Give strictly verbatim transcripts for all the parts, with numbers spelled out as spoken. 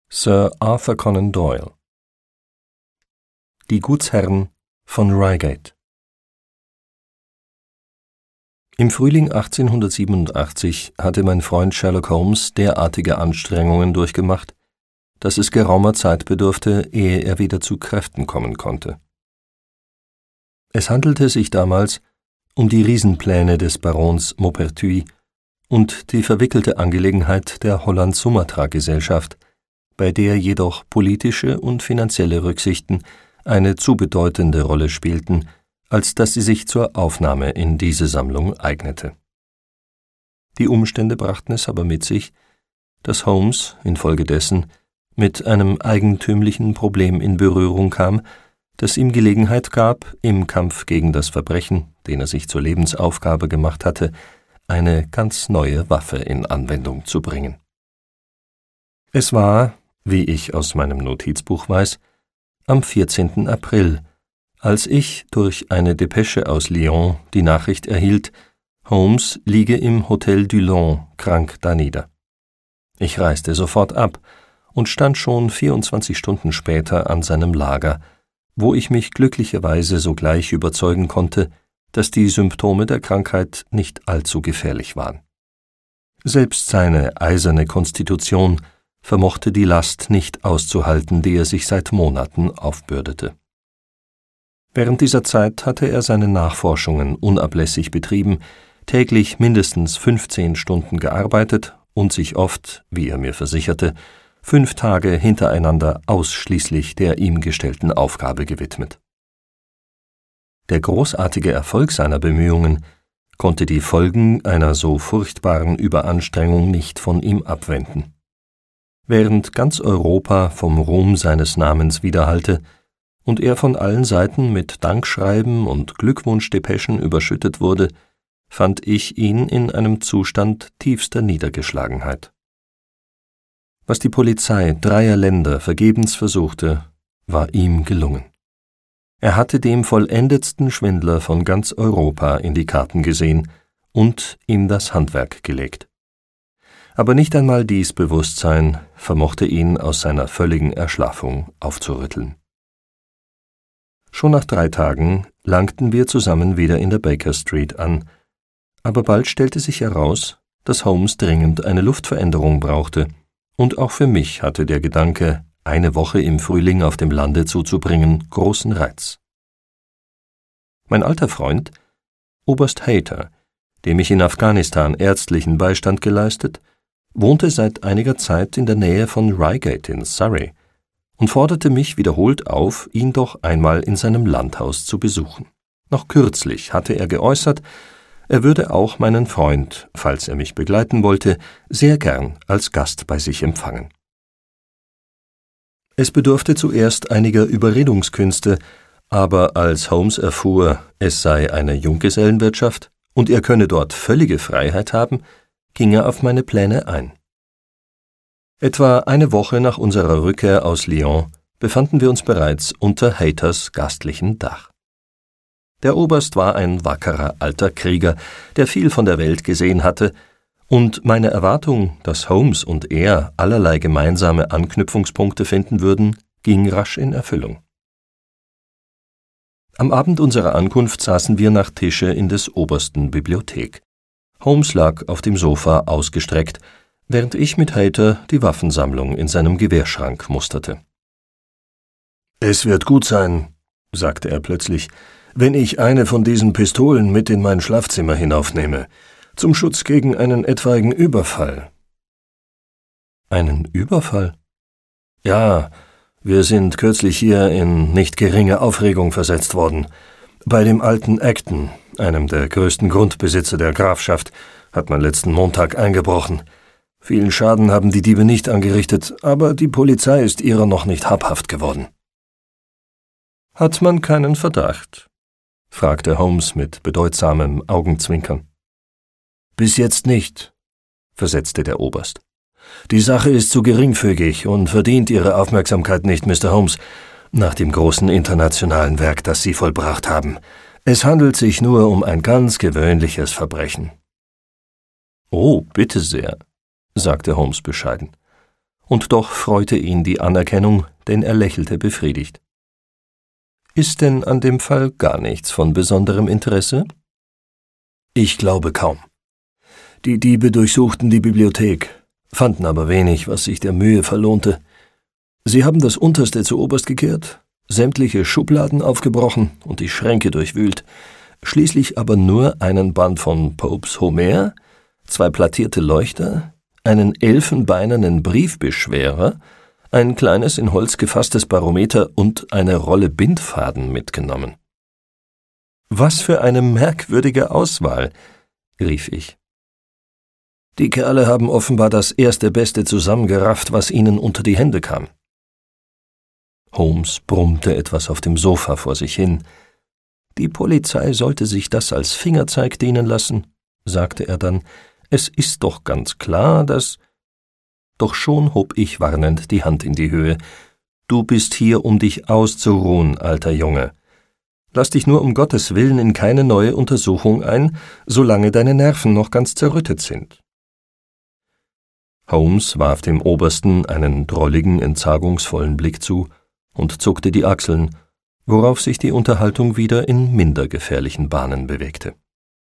Sir Arthur Conan Doyle. Die Gutsherren von Reigate. Im Frühling achtzehnhundertsiebenundachtzig hatte mein Freund Sherlock Holmes derartige Anstrengungen durchgemacht, dass es geraumer Zeit bedurfte, ehe er wieder zu Kräften kommen konnte. Es handelte sich damals um die Riesenpläne des Barons Maupertuis und die verwickelte Angelegenheit der Holland-Sumatra-Gesellschaft, bei der jedoch politische und finanzielle Rücksichten eine zu bedeutende Rolle spielten, als dass sie sich zur Aufnahme in diese Sammlung eignete. Die Umstände brachten es aber mit sich, dass Holmes infolgedessen mit einem eigentümlichen Problem in Berührung kam, das ihm Gelegenheit gab, im Kampf gegen das Verbrechen, den er sich zur Lebensaufgabe gemacht hatte, eine ganz neue Waffe in Anwendung zu bringen. Es war, wie ich aus meinem Notizbuch weiß, am vierzehnten April, als ich durch eine Depesche aus Lyon die Nachricht erhielt, Holmes liege im Hotel Dulon krank danieder. Ich reiste sofort ab und stand schon vierundzwanzig Stunden später an seinem Lager, wo ich mich glücklicherweise sogleich überzeugen konnte, dass die Symptome der Krankheit nicht allzu gefährlich waren. Selbst seine eiserne Konstitution vermochte die Last nicht auszuhalten, die er sich seit Monaten aufbürdete. Während dieser Zeit hatte er seine Nachforschungen unablässig betrieben, täglich mindestens fünfzehn Stunden gearbeitet und sich oft, wie er mir versicherte, fünf Tage hintereinander ausschließlich der ihm gestellten Aufgabe gewidmet. Der großartige Erfolg seiner Bemühungen konnte die Folgen einer so furchtbaren Überanstrengung nicht von ihm abwenden. Während ganz Europa vom Ruhm seines Namens widerhallte und er von allen Seiten mit Dankschreiben und Glückwunschdepeschen überschüttet wurde, fand ich ihn in einem Zustand tiefster Niedergeschlagenheit. Was die Polizei dreier Länder vergebens versuchte, war ihm gelungen. Er hatte dem vollendetsten Schwindler von ganz Europa in die Karten gesehen und ihm das Handwerk gelegt. Aber nicht einmal dies Bewusstsein vermochte ihn aus seiner völligen Erschlaffung aufzurütteln. Schon nach drei Tagen langten wir zusammen wieder in der Baker Street an, aber bald stellte sich heraus, dass Holmes dringend eine Luftveränderung brauchte, und auch für mich hatte der Gedanke, eine Woche im Frühling auf dem Lande zuzubringen, großen Reiz. Mein alter Freund, Oberst Hayter, dem ich in Afghanistan ärztlichen Beistand geleistet, wohnte seit einiger Zeit in der Nähe von Reigate in Surrey und forderte mich wiederholt auf, ihn doch einmal in seinem Landhaus zu besuchen. Noch kürzlich hatte er geäußert, er würde auch meinen Freund, falls er mich begleiten wollte, sehr gern als Gast bei sich empfangen. Es bedurfte zuerst einiger Überredungskünste, aber als Holmes erfuhr, es sei eine Junggesellenwirtschaft und er könne dort völlige Freiheit haben, ging er auf meine Pläne ein. Etwa eine Woche nach unserer Rückkehr aus Lyon befanden wir uns bereits unter Hayters gastlichen Dach. Der Oberst war ein wackerer alter Krieger, der viel von der Welt gesehen hatte, und meine Erwartung, dass Holmes und er allerlei gemeinsame Anknüpfungspunkte finden würden, ging rasch in Erfüllung. Am Abend unserer Ankunft saßen wir nach Tische in des Obersten Bibliothek. Holmes lag auf dem Sofa ausgestreckt, während ich mit Hayter die Waffensammlung in seinem Gewehrschrank musterte. »Es wird gut sein«, sagte er plötzlich, »wenn ich eine von diesen Pistolen mit in mein Schlafzimmer hinaufnehme, zum Schutz gegen einen etwaigen Überfall.« »Einen Überfall?« »Ja, wir sind kürzlich hier in nicht geringe Aufregung versetzt worden. Bei dem alten Acton, einem der größten Grundbesitzer der Grafschaft, hat man letzten Montag eingebrochen. Vielen Schaden haben die Diebe nicht angerichtet, aber die Polizei ist ihrer noch nicht habhaft geworden.« »Hat man keinen Verdacht?« fragte Holmes mit bedeutsamem Augenzwinkern. »Bis jetzt nicht«, versetzte der Oberst. »Die Sache ist zu geringfügig und verdient Ihre Aufmerksamkeit nicht, Mister Holmes, nach dem großen internationalen Werk, das Sie vollbracht haben. Es handelt sich nur um ein ganz gewöhnliches Verbrechen.« »Oh, bitte sehr«, sagte Holmes bescheiden. und doch freute ihn die Anerkennung, denn er lächelte befriedigt. »Ist denn an dem Fall gar nichts von besonderem Interesse?« »Ich glaube kaum. Die Diebe durchsuchten die Bibliothek, fanden aber wenig, was sich der Mühe verlohnte. Sie haben das Unterste zu oberst gekehrt, sämtliche Schubladen aufgebrochen und die Schränke durchwühlt, schließlich aber nur einen Band von Popes Homer, zwei plattierte Leuchter, einen elfenbeinernen Briefbeschwerer, ein kleines in Holz gefasstes Barometer und eine Rolle Bindfaden mitgenommen.« »Was für eine merkwürdige Auswahl«, rief ich. »Die Kerle haben offenbar das erste Beste zusammengerafft, was ihnen unter die Hände kam.« Holmes brummte etwas auf dem Sofa vor sich hin. »Die Polizei sollte sich das als Fingerzeig dienen lassen«, sagte er dann. »Es ist doch ganz klar, dass...« Doch schon hob ich warnend die Hand in die Höhe. »Du bist hier, um dich auszuruhen, alter Junge. Lass dich nur um Gottes Willen in keine neue Untersuchung ein, solange deine Nerven noch ganz zerrüttet sind.« Holmes warf dem Obersten einen drolligen, entsagungsvollen Blick zu und zuckte die Achseln, worauf sich die Unterhaltung wieder in minder gefährlichen Bahnen bewegte.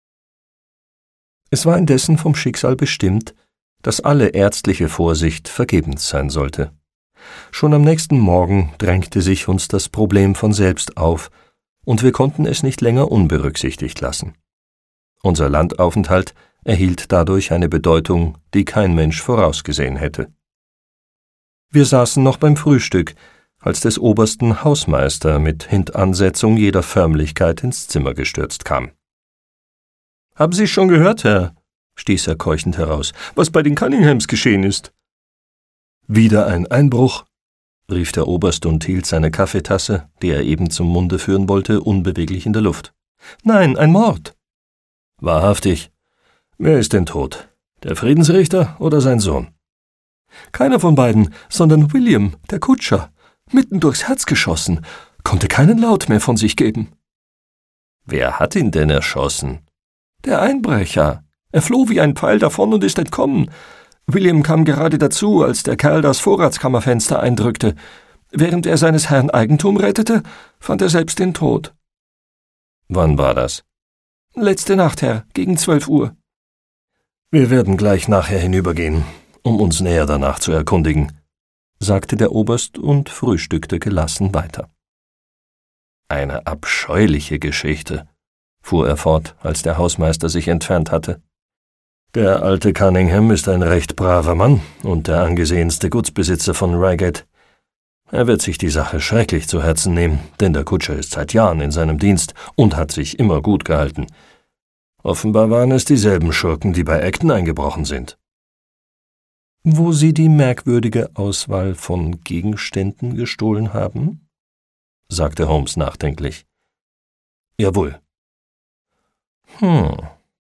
Es war indessen vom Schicksal bestimmt, dass alle ärztliche Vorsicht vergebens sein sollte. Schon am nächsten Morgen drängte sich uns das Problem von selbst auf, und wir konnten es nicht länger unberücksichtigt lassen. Unser Landaufenthalt erhielt dadurch eine Bedeutung, die kein Mensch vorausgesehen hätte. Wir saßen noch beim Frühstück, als des Obersten Hausmeister mit Hintansetzung jeder Förmlichkeit ins Zimmer gestürzt kam. »Haben Sie schon gehört, Herr?« stieß er keuchend heraus, »was bei den Cunninghams geschehen ist?« »Wieder ein Einbruch?« rief der Oberst und hielt seine Kaffeetasse, die er eben zum Munde führen wollte, unbeweglich in der Luft. »Nein, ein Mord.« »Wahrhaftig? Wer ist denn tot? Der Friedensrichter oder sein Sohn?« »Keiner von beiden, sondern William, der Kutscher. Mitten durchs Herz geschossen, konnte keinen Laut mehr von sich geben.« »Wer hat ihn denn erschossen?« »Der Einbrecher. Er floh wie ein Pfeil davon und ist entkommen. William kam gerade dazu, als der Kerl das Vorratskammerfenster eindrückte. Während er seines Herrn Eigentum rettete, fand er selbst den Tod.« »Wann war das?« »Letzte Nacht, Herr, gegen zwölf Uhr.« »Wir werden gleich nachher hinübergehen, um uns näher danach zu erkundigen«, sagte der Oberst und frühstückte gelassen weiter. »Eine abscheuliche Geschichte«, fuhr er fort, als der Hausmeister sich entfernt hatte. »Der alte Cunningham ist ein recht braver Mann und der angesehenste Gutsbesitzer von Reigate. Er wird sich die Sache schrecklich zu Herzen nehmen, denn der Kutscher ist seit Jahren in seinem Dienst und hat sich immer gut gehalten. Offenbar waren es dieselben Schurken, die bei Acton eingebrochen sind.« »Wo Sie die merkwürdige Auswahl von Gegenständen gestohlen haben?« sagte Holmes nachdenklich. »Jawohl.« »Hm.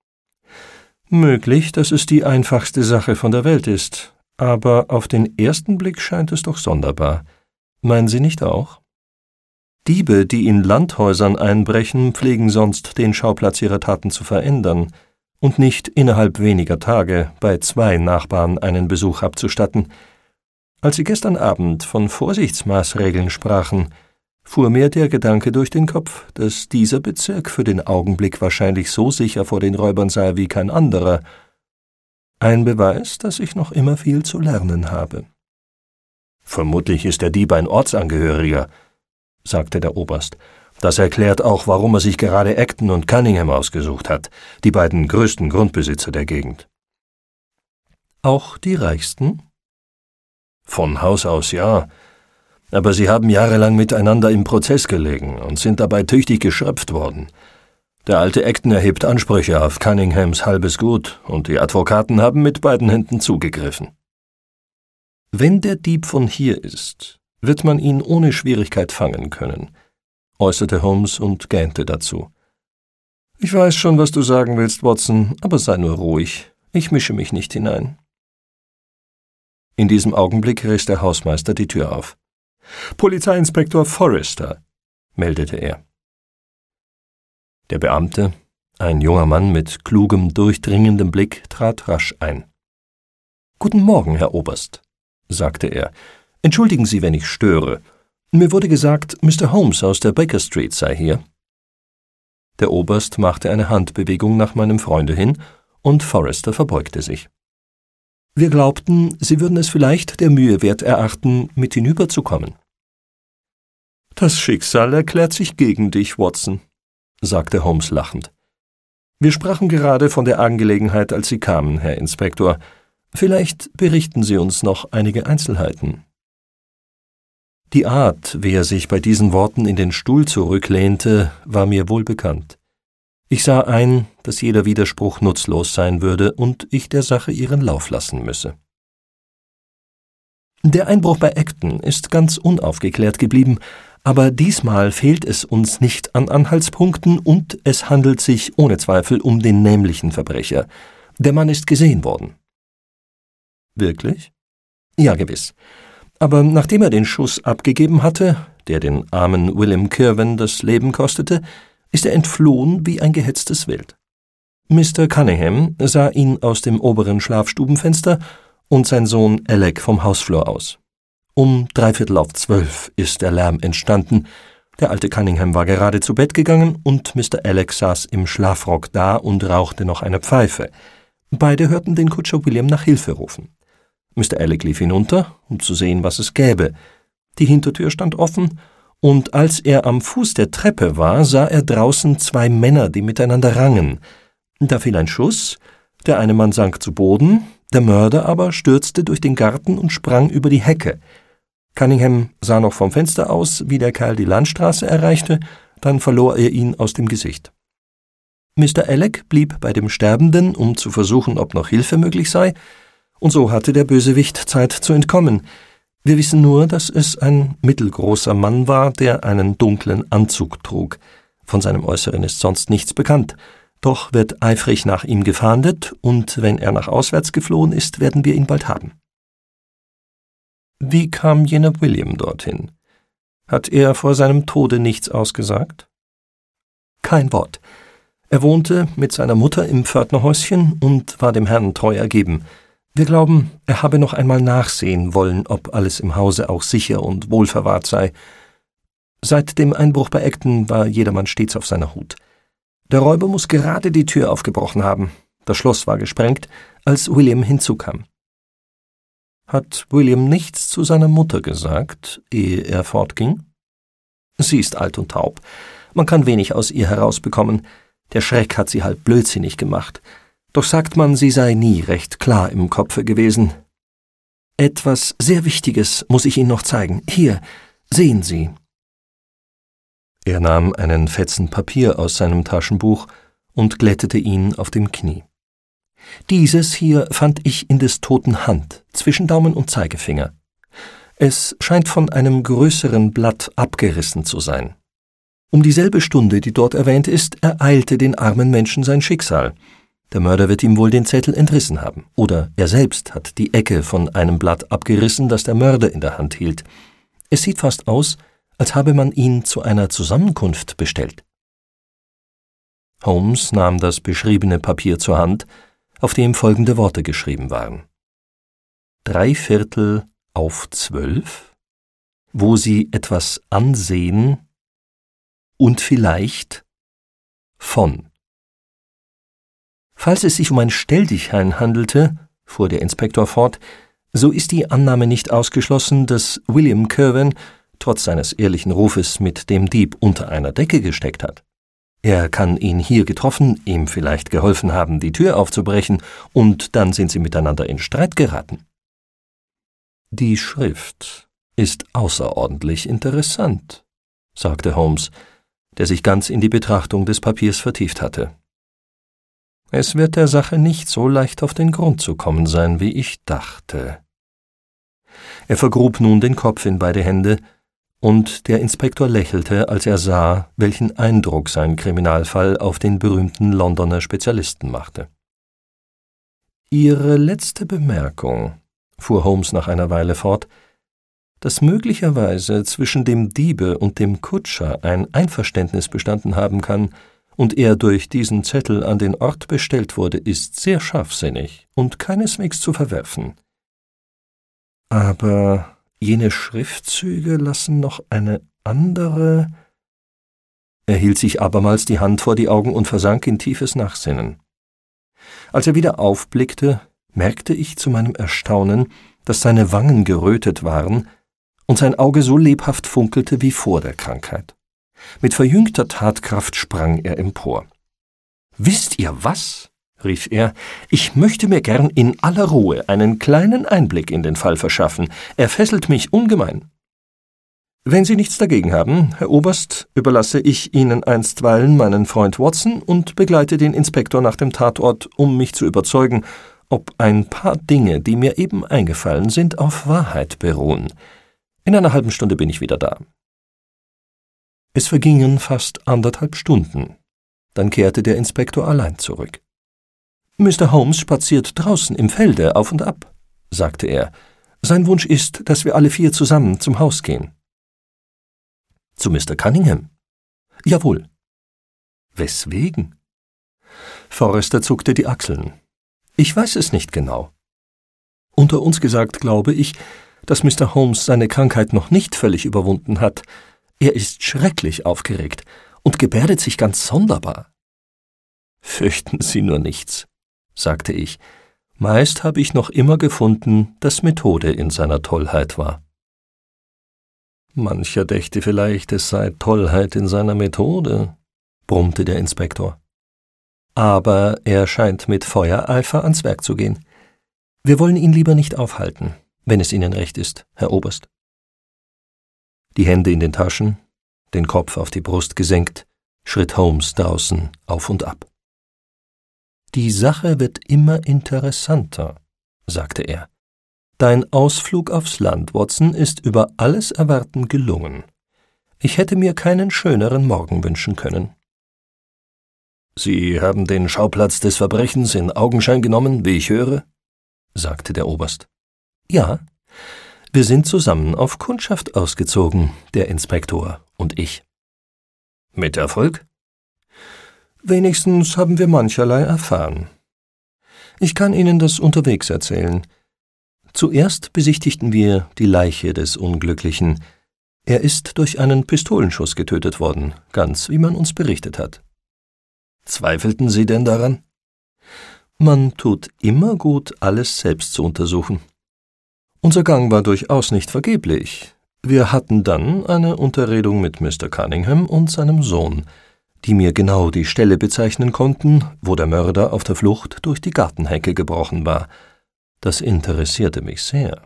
Möglich, dass es die einfachste Sache von der Welt ist, aber auf den ersten Blick scheint es doch sonderbar. Meinen Sie nicht auch? Diebe, die in Landhäusern einbrechen, pflegen sonst den Schauplatz ihrer Taten zu verändern und nicht innerhalb weniger Tage bei zwei Nachbarn einen Besuch abzustatten. Als Sie gestern Abend von Vorsichtsmaßregeln sprachen, fuhr mir der Gedanke durch den Kopf, dass dieser Bezirk für den Augenblick wahrscheinlich so sicher vor den Räubern sei wie kein anderer. Ein Beweis, dass ich noch immer viel zu lernen habe.« »Vermutlich ist der Dieb ein Ortsangehöriger«, sagte der Oberst. »Das erklärt auch, warum er sich gerade Acton und Cunningham ausgesucht hat, die beiden größten Grundbesitzer der Gegend.« »Auch die reichsten?« »Von Haus aus ja. Aber sie haben jahrelang miteinander im Prozess gelegen und sind dabei tüchtig geschröpft worden. Der alte Acton erhebt Ansprüche auf Cunninghams halbes Gut und die Advokaten haben mit beiden Händen zugegriffen.« »Wenn der Dieb von hier ist, wird man ihn ohne Schwierigkeit fangen können«, äußerte Holmes und gähnte dazu. »Ich weiß schon, was du sagen willst, Watson, aber sei nur ruhig. Ich mische mich nicht hinein.« In diesem Augenblick riss der Hausmeister die Tür auf. »Polizeiinspektor Forrester«, meldete er. Der Beamte, ein junger Mann mit klugem, durchdringendem Blick, trat rasch ein. »Guten Morgen, Herr Oberst«, sagte er. »Entschuldigen Sie, wenn ich störe. Mir wurde gesagt, Mister Holmes aus der Baker Street sei hier.« Der Oberst machte eine Handbewegung nach meinem Freunde hin, und Forrester verbeugte sich. »Wir glaubten, Sie würden es vielleicht der Mühe wert erachten, mit hinüberzukommen.« »Das Schicksal erklärt sich gegen dich, Watson«, sagte Holmes lachend. »Wir sprachen gerade von der Angelegenheit, als Sie kamen, Herr Inspektor. Vielleicht berichten Sie uns noch einige Einzelheiten.« Die Art, wie er sich bei diesen Worten in den Stuhl zurücklehnte, war mir wohlbekannt. Ich sah ein, dass jeder Widerspruch nutzlos sein würde und ich der Sache ihren Lauf lassen müsse. »Der Einbruch bei Acton ist ganz unaufgeklärt geblieben, aber diesmal fehlt es uns nicht an Anhaltspunkten und es handelt sich ohne Zweifel um den nämlichen Verbrecher. Der Mann ist gesehen worden.« »Wirklich?« »Ja, gewiss. Aber nachdem er den Schuss abgegeben hatte, der den armen William Kirwan das Leben kostete, ist er entflohen wie ein gehetztes Wild. Mister Cunningham sah ihn aus dem oberen Schlafstubenfenster und sein Sohn Alec vom Hausflur aus. Um dreiviertel auf zwölf ist der Lärm entstanden. Der alte Cunningham war gerade zu Bett gegangen und Mister Alec saß im Schlafrock da und rauchte noch eine Pfeife. Beide hörten den Kutscher William nach Hilfe rufen. Mister Alec lief hinunter, um zu sehen, was es gäbe. Die Hintertür stand offen, und als er am Fuß der Treppe war, sah er draußen zwei Männer, die miteinander rangen. Da fiel ein Schuss, der eine Mann sank zu Boden, der Mörder aber stürzte durch den Garten und sprang über die Hecke. Cunningham sah noch vom Fenster aus, wie der Kerl die Landstraße erreichte, dann verlor er ihn aus dem Gesicht. Mister Alec blieb bei dem Sterbenden, um zu versuchen, ob noch Hilfe möglich sei, und so hatte der Bösewicht Zeit zu entkommen. Wir wissen nur, dass es ein mittelgroßer Mann war, der einen dunklen Anzug trug. Von seinem Äußeren ist sonst nichts bekannt. Doch wird eifrig nach ihm gefahndet, und wenn er nach auswärts geflohen ist, werden wir ihn bald haben.« »Wie kam jener William dorthin? Hat er vor seinem Tode nichts ausgesagt?« »Kein Wort. Er wohnte mit seiner Mutter im Pförtnerhäuschen und war dem Herrn treu ergeben. Wir glauben, er habe noch einmal nachsehen wollen, ob alles im Hause auch sicher und wohlverwahrt sei. Seit dem Einbruch bei Acton war jedermann stets auf seiner Hut. Der Räuber muss gerade die Tür aufgebrochen haben. Das Schloss war gesprengt, als William hinzukam.« »Hat William nichts zu seiner Mutter gesagt, ehe er fortging?« »Sie ist alt und taub. Man kann wenig aus ihr herausbekommen. Der Schreck hat sie halb blödsinnig gemacht. Doch sagt man, sie sei nie recht klar im Kopfe gewesen. Etwas sehr Wichtiges muss ich Ihnen noch zeigen. Hier, sehen Sie.« Er nahm einen Fetzen Papier aus seinem Taschenbuch und glättete ihn auf dem Knie. »Dieses hier fand ich in des Toten Hand, zwischen Daumen und Zeigefinger. Es scheint von einem größeren Blatt abgerissen zu sein. Um dieselbe Stunde, die dort erwähnt ist, ereilte den armen Menschen sein Schicksal. Der Mörder wird ihm wohl den Zettel entrissen haben. Oder er selbst hat die Ecke von einem Blatt abgerissen, das der Mörder in der Hand hielt. Es sieht fast aus, als habe man ihn zu einer Zusammenkunft bestellt.« Holmes nahm das beschriebene Papier zur Hand, auf dem folgende Worte geschrieben waren. »Dreiviertel auf zwölf, wo Sie etwas ansehen und vielleicht von.« »Falls es sich um ein Stelldichein handelte«, fuhr der Inspektor fort, »so ist die Annahme nicht ausgeschlossen, dass William Kirwan trotz seines ehrlichen Rufes mit dem Dieb unter einer Decke gesteckt hat. Er kann ihn hier getroffen, ihm vielleicht geholfen haben, die Tür aufzubrechen, und dann sind sie miteinander in Streit geraten.« »Die Schrift ist außerordentlich interessant«, sagte Holmes, der sich ganz in die Betrachtung des Papiers vertieft hatte. »Es wird der Sache nicht so leicht auf den Grund zu kommen sein, wie ich dachte.« Er vergrub nun den Kopf in beide Hände, und der Inspektor lächelte, als er sah, welchen Eindruck sein Kriminalfall auf den berühmten Londoner Spezialisten machte. »Ihre letzte Bemerkung«, fuhr Holmes nach einer Weile fort, »dass möglicherweise zwischen dem Diebe und dem Kutscher ein Einverständnis bestanden haben kann und er durch diesen Zettel an den Ort bestellt wurde, ist sehr scharfsinnig und keineswegs zu verwerfen. Aber jene Schriftzüge lassen noch eine andere. Er hielt sich abermals die Hand vor die Augen und versank in tiefes Nachsinnen. Als er wieder aufblickte, merkte ich zu meinem Erstaunen, dass seine Wangen gerötet waren und sein Auge so lebhaft funkelte wie vor der Krankheit. Mit verjüngter Tatkraft sprang er empor. »Wisst ihr was?« rief er, »ich möchte mir gern in aller Ruhe einen kleinen Einblick in den Fall verschaffen. Er fesselt mich ungemein.« »Wenn Sie nichts dagegen haben, Herr Oberst, überlasse ich Ihnen einstweilen meinen Freund Watson und begleite den Inspektor nach dem Tatort, um mich zu überzeugen, ob ein paar Dinge, die mir eben eingefallen sind, auf Wahrheit beruhen. In einer halben Stunde bin ich wieder da.« Es vergingen fast anderthalb Stunden. Dann kehrte der Inspektor allein zurück. »Mister Holmes spaziert draußen im Felde auf und ab«, sagte er. »Sein Wunsch ist, dass wir alle vier zusammen zum Haus gehen.« »Zu Mister Cunningham?« »Jawohl.« »Weswegen?« Forrester zuckte die Achseln. »Ich weiß es nicht genau. Unter uns gesagt glaube ich, dass Mister Holmes seine Krankheit noch nicht völlig überwunden hat. Er ist schrecklich aufgeregt und gebärdet sich ganz sonderbar.« »Fürchten Sie nur nichts«, sagte ich. »Meist habe ich noch immer gefunden, dass Methode in seiner Tollheit war.« »Mancher dächte vielleicht, es sei Tollheit in seiner Methode«, brummte der Inspektor. »Aber er scheint mit Feuereifer ans Werk zu gehen. Wir wollen ihn lieber nicht aufhalten, wenn es Ihnen recht ist, Herr Oberst.« Die Hände in den Taschen, den Kopf auf die Brust gesenkt, schritt Holmes draußen auf und ab. »Die Sache wird immer interessanter«, sagte er. »Dein Ausflug aufs Land, Watson, ist über alles Erwarten gelungen. Ich hätte mir keinen schöneren Morgen wünschen können.« »Sie haben den Schauplatz des Verbrechens in Augenschein genommen, wie ich höre?« sagte der Oberst. »Ja, wir sind zusammen auf Kundschaft ausgezogen, der Inspektor und ich.« »Mit Erfolg?« »Wenigstens haben wir mancherlei erfahren. Ich kann Ihnen das unterwegs erzählen. Zuerst besichtigten wir die Leiche des Unglücklichen. Er ist durch einen Pistolenschuss getötet worden, ganz wie man uns berichtet hat.« »Zweifelten Sie denn daran?« »Man tut immer gut, alles selbst zu untersuchen. Unser Gang war durchaus nicht vergeblich. Wir hatten dann eine Unterredung mit Mister Cunningham und seinem Sohn, die mir genau die Stelle bezeichnen konnten, wo der Mörder auf der Flucht durch die Gartenhecke gebrochen war. Das interessierte mich sehr.«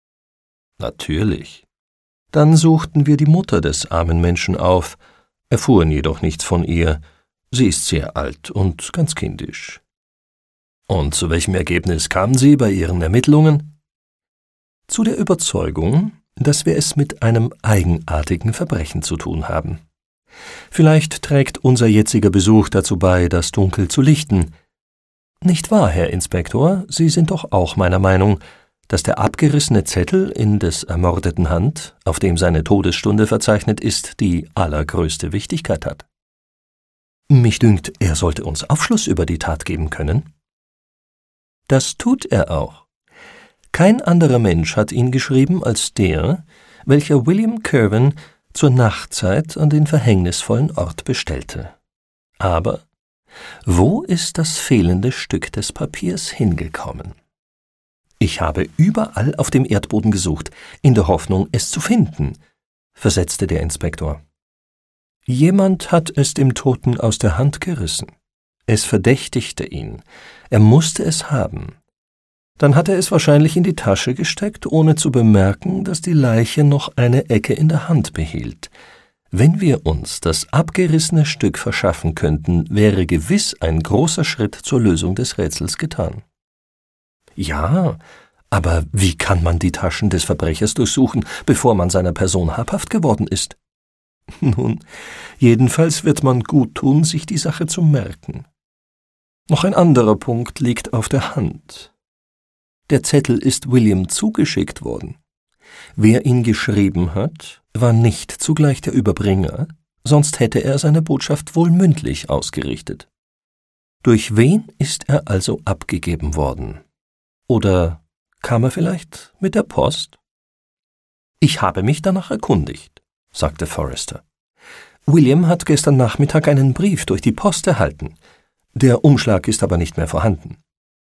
»Natürlich.« »Dann suchten wir die Mutter des armen Menschen auf, erfuhren jedoch nichts von ihr. Sie ist sehr alt und ganz kindisch.« »Und zu welchem Ergebnis kamen Sie bei Ihren Ermittlungen?« »Zu der Überzeugung, dass wir es mit einem eigenartigen Verbrechen zu tun haben. Vielleicht trägt unser jetziger Besuch dazu bei, das Dunkel zu lichten. Nicht wahr, Herr Inspektor? Sie sind doch auch meiner Meinung, dass der abgerissene Zettel in des Ermordeten Hand, auf dem seine Todesstunde verzeichnet ist, die allergrößte Wichtigkeit hat.« »Mich dünkt, er sollte uns Aufschluss über die Tat geben können.« »Das tut er auch. Kein anderer Mensch hat ihn geschrieben als der, welcher William Kirwan zur Nachtzeit an den verhängnisvollen Ort bestellte. Aber wo ist das fehlende Stück des Papiers hingekommen? Ich habe überall auf dem Erdboden gesucht, in der Hoffnung, es zu finden«, versetzte der Inspektor. »Jemand hat es dem Toten aus der Hand gerissen. Es verdächtigte ihn. Er musste es haben. Dann hat er es wahrscheinlich in die Tasche gesteckt, ohne zu bemerken, dass die Leiche noch eine Ecke in der Hand behielt. Wenn wir uns das abgerissene Stück verschaffen könnten, wäre gewiss ein großer Schritt zur Lösung des Rätsels getan.« »Ja, aber wie kann man die Taschen des Verbrechers durchsuchen, bevor man seiner Person habhaft geworden ist?« »Nun, jedenfalls wird man gut tun, sich die Sache zu merken. Noch ein anderer Punkt liegt auf der Hand. Der Zettel ist William zugeschickt worden. Wer ihn geschrieben hat, war nicht zugleich der Überbringer, sonst hätte er seine Botschaft wohl mündlich ausgerichtet. Durch wen ist er also abgegeben worden? Oder Kam er vielleicht mit der Post? »Ich habe mich danach erkundigt«, sagte Forrester. »William hat gestern Nachmittag einen Brief durch die Post erhalten. Der Umschlag ist aber nicht mehr vorhanden.«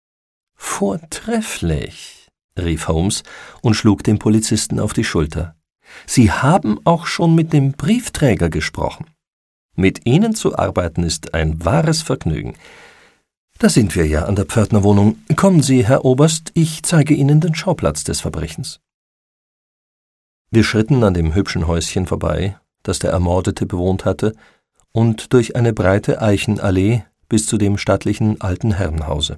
»Vortrefflich«, rief Holmes und schlug dem Polizisten auf die Schulter. »Sie haben auch schon mit dem Briefträger gesprochen. Mit Ihnen zu arbeiten ist ein wahres Vergnügen. Da sind wir ja an der Pförtnerwohnung. Kommen Sie, Herr Oberst, ich zeige Ihnen den Schauplatz des Verbrechens.« Wir schritten an dem hübschen Häuschen vorbei, das der Ermordete bewohnt hatte, und durch eine breite Eichenallee bis zu dem stattlichen alten Herrenhause.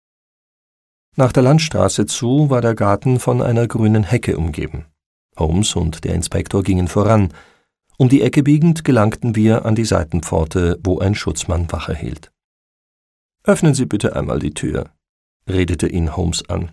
Nach der Landstraße zu war der Garten von einer grünen Hecke umgeben. Holmes und der Inspektor gingen voran. Um die Ecke biegend gelangten wir an die Seitenpforte, wo ein Schutzmann Wache hielt. »Öffnen Sie bitte einmal die Tür«, redete ihn Holmes an.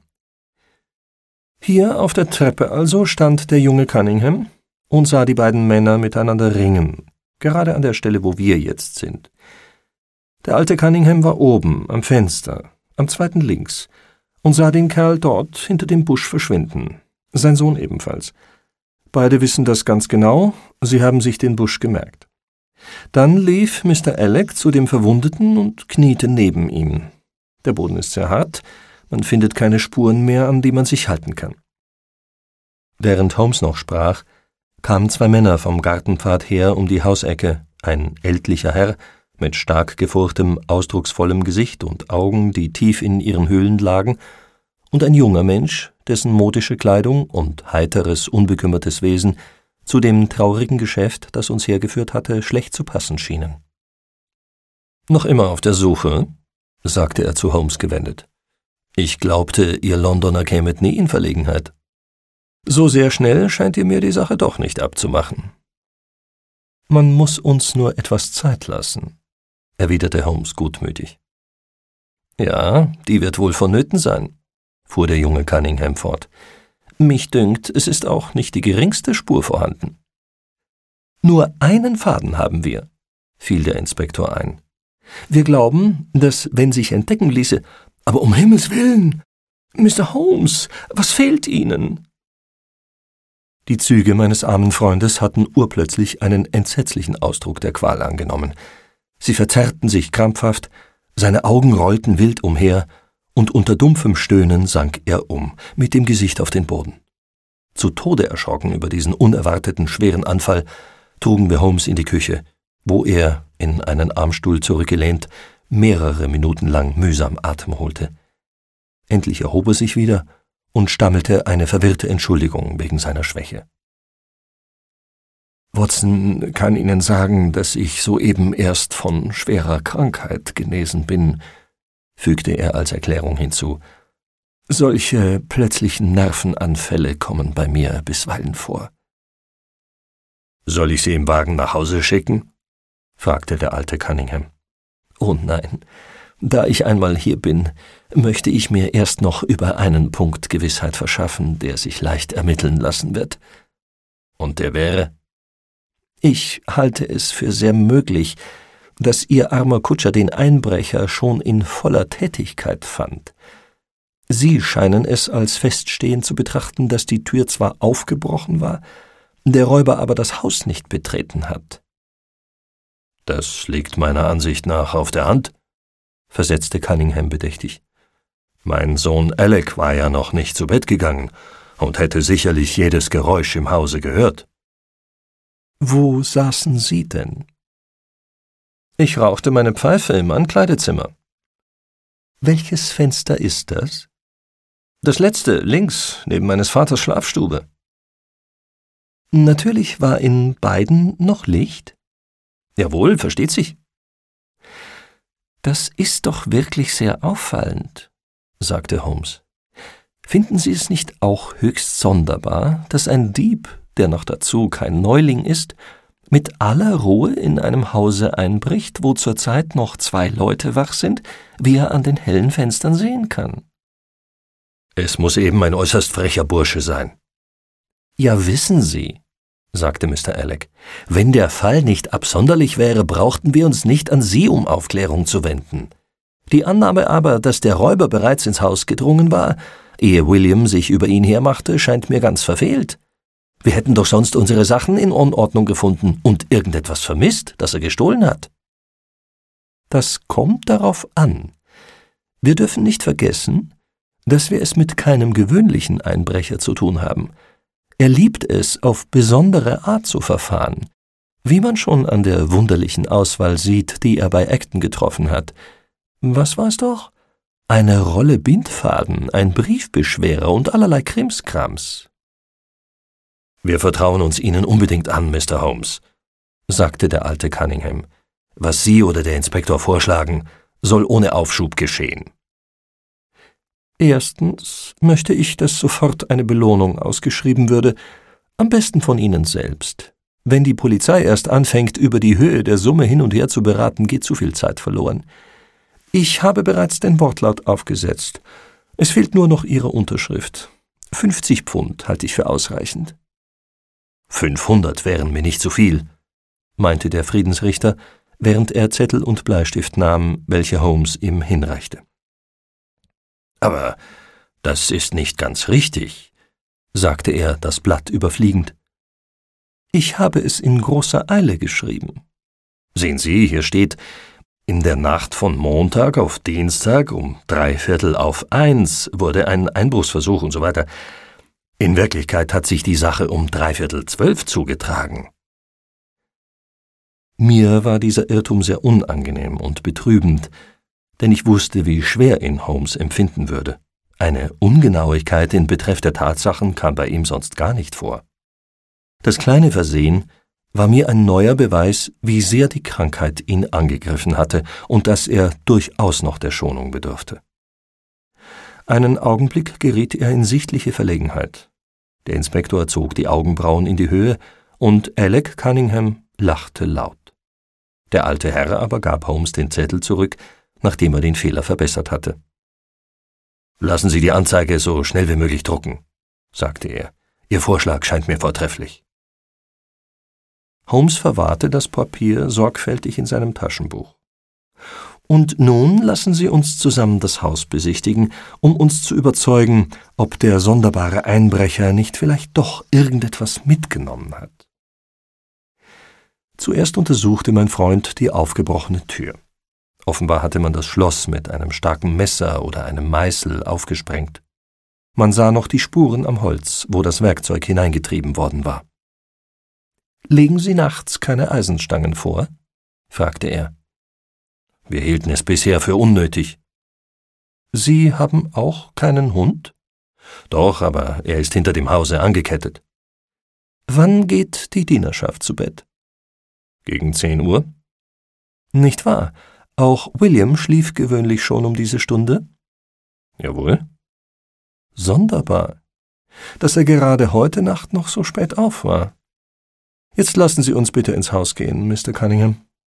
Hier auf der Treppe also stand der junge Cunningham und sah die beiden Männer miteinander ringen, gerade an der Stelle, wo wir jetzt sind. Der alte Cunningham war oben, am Fenster, am zweiten links, und sah den Kerl dort hinter dem Busch verschwinden, sein Sohn ebenfalls. Beide wissen das ganz genau, sie haben sich den Busch gemerkt. Dann lief Mister Alec zu dem Verwundeten und kniete neben ihm. Der Boden ist sehr hart, man findet keine Spuren mehr, an die man sich halten kann. Während Holmes noch sprach, kamen zwei Männer vom Gartenpfad her um die Hausecke, ein ältlicher Herr mit stark gefurchtem, ausdrucksvollem Gesicht und Augen, die tief in ihren Höhlen lagen, und ein junger Mensch, dessen modische Kleidung und heiteres, unbekümmertes Wesen zu dem traurigen Geschäft, das uns hergeführt hatte, schlecht zu passen schienen. »Noch immer auf der Suche?« sagte er zu Holmes gewendet. »Ich glaubte, ihr Londoner kämet nie in Verlegenheit. So sehr schnell scheint ihr mir die Sache doch nicht abzumachen.« »Man muss uns nur etwas Zeit lassen«, erwiderte Holmes gutmütig. »Ja, die wird wohl vonnöten sein«, fuhr der junge Cunningham fort. »Mich dünkt, es ist auch nicht die geringste Spur vorhanden.« »Nur einen Faden haben wir«, fiel der Inspektor ein. »Wir glauben, dass, wenn sich entdecken ließe, aber um Himmels willen! Mister Holmes, was fehlt Ihnen?« Die Züge meines armen Freundes hatten urplötzlich einen entsetzlichen Ausdruck der Qual angenommen. Sie verzerrten sich krampfhaft, seine Augen rollten wild umher, und unter dumpfem Stöhnen sank er um, mit dem Gesicht auf den Boden. Zu Tode erschrocken über diesen unerwarteten schweren Anfall, trugen wir Holmes in die Küche, wo er, in einen Armstuhl zurückgelehnt, mehrere Minuten lang mühsam Atem holte. Endlich erhob er sich wieder und stammelte eine verwirrte Entschuldigung wegen seiner Schwäche. »Watson kann Ihnen sagen, dass ich soeben erst von schwerer Krankheit genesen bin«, fügte er als Erklärung hinzu. »Solche plötzlichen Nervenanfälle kommen bei mir bisweilen vor.« »Soll ich Sie im Wagen nach Hause schicken?« fragte der alte Cunningham. »Oh nein, da ich einmal hier bin, möchte ich mir erst noch über einen Punkt Gewissheit verschaffen, der sich leicht ermitteln lassen wird.« »Und der wäre?« »Ich halte es für sehr möglich, dass Ihr armer Kutscher den Einbrecher schon in voller Tätigkeit fand. Sie scheinen es als feststehend zu betrachten, dass die Tür zwar aufgebrochen war, der Räuber aber das Haus nicht betreten hat.« »Das liegt meiner Ansicht nach auf der Hand«, versetzte Cunningham bedächtig. »Mein Sohn Alec war ja noch nicht zu Bett gegangen und hätte sicherlich jedes Geräusch im Hause gehört.« »Wo saßen Sie denn?« »Ich rauchte meine Pfeife im Ankleidezimmer.« »Welches Fenster ist das?« »Das letzte, links, neben meines Vaters Schlafstube.« »Natürlich war in beiden noch Licht?« »Jawohl, versteht sich.« »Das ist doch wirklich sehr auffallend«, sagte Holmes. »Finden Sie es nicht auch höchst sonderbar, dass ein Dieb, der noch dazu kein Neuling ist, mit aller Ruhe in einem Hause einbricht, wo zurzeit noch zwei Leute wach sind, wie er an den hellen Fenstern sehen kann?« »Es muss eben ein äußerst frecher Bursche sein.« »Ja, wissen Sie«, sagte Mister Alec, »wenn der Fall nicht absonderlich wäre, brauchten wir uns nicht an Sie um Aufklärung zu wenden. Die Annahme aber, dass der Räuber bereits ins Haus gedrungen war, ehe William sich über ihn hermachte, scheint mir ganz verfehlt. Wir hätten doch sonst unsere Sachen in Unordnung gefunden und irgendetwas vermisst, das er gestohlen hat. Das kommt darauf an. Wir dürfen nicht vergessen, dass wir es mit keinem gewöhnlichen Einbrecher zu tun haben. Er liebt es, auf besondere Art zu verfahren, wie man schon an der wunderlichen Auswahl sieht, die er bei Acton getroffen hat. Was war's doch? Eine Rolle Bindfaden, ein Briefbeschwerer und allerlei Krimskrams. »Wir vertrauen uns Ihnen unbedingt an, Mister Holmes«, sagte der alte Cunningham. »Was Sie oder der Inspektor vorschlagen, soll ohne Aufschub geschehen.« »Erstens möchte ich, dass sofort eine Belohnung ausgeschrieben würde, am besten von Ihnen selbst. Wenn die Polizei erst anfängt, über die Höhe der Summe hin und her zu beraten, geht zu viel Zeit verloren. Ich habe bereits den Wortlaut aufgesetzt. Es fehlt nur noch Ihre Unterschrift. Fünfzig Pfund halte ich für ausreichend.« »Fünfhundert wären mir nicht zu viel«, meinte der Friedensrichter, während er Zettel und Bleistift nahm, welche Holmes ihm hinreichte. »Aber das ist nicht ganz richtig«, sagte er, das Blatt überfliegend. »Ich habe es in großer Eile geschrieben.« »Sehen Sie, hier steht, in der Nacht von Montag auf Dienstag um drei Viertel auf eins wurde ein Einbruchsversuch und so weiter. In Wirklichkeit hat sich die Sache um dreiviertel zwölf zugetragen.« Mir war dieser Irrtum sehr unangenehm und betrübend, denn ich wusste, wie schwer ihn Holmes empfinden würde. Eine Ungenauigkeit in Betreff der Tatsachen kam bei ihm sonst gar nicht vor. Das kleine Versehen war mir ein neuer Beweis, wie sehr die Krankheit ihn angegriffen hatte und dass er durchaus noch der Schonung bedurfte. Einen Augenblick geriet er in sichtliche Verlegenheit. Der Inspektor zog die Augenbrauen in die Höhe und Alec Cunningham lachte laut. Der alte Herr aber gab Holmes den Zettel zurück, nachdem er den Fehler verbessert hatte. »Lassen Sie die Anzeige so schnell wie möglich drucken«, sagte er. »Ihr Vorschlag scheint mir vortrefflich.« Holmes verwahrte das Papier sorgfältig in seinem Taschenbuch. »Und nun lassen Sie uns zusammen das Haus besichtigen, um uns zu überzeugen, ob der sonderbare Einbrecher nicht vielleicht doch irgendetwas mitgenommen hat.« Zuerst untersuchte mein Freund die aufgebrochene Tür. Offenbar hatte man das Schloss mit einem starken Messer oder einem Meißel aufgesprengt. Man sah noch die Spuren am Holz, wo das Werkzeug hineingetrieben worden war. »Legen Sie nachts keine Eisenstangen vor?« fragte er. »Wir hielten es bisher für unnötig.« »Sie haben auch keinen Hund?« »Doch, aber er ist hinter dem Hause angekettet.« »Wann geht die Dienerschaft zu Bett?« »Gegen zehn Uhr.« »Nicht wahr? Auch William schlief gewöhnlich schon um diese Stunde?« »Jawohl.« »Sonderbar, dass er gerade heute Nacht noch so spät auf war. Jetzt lassen Sie uns bitte ins Haus gehen, Mister Cunningham.«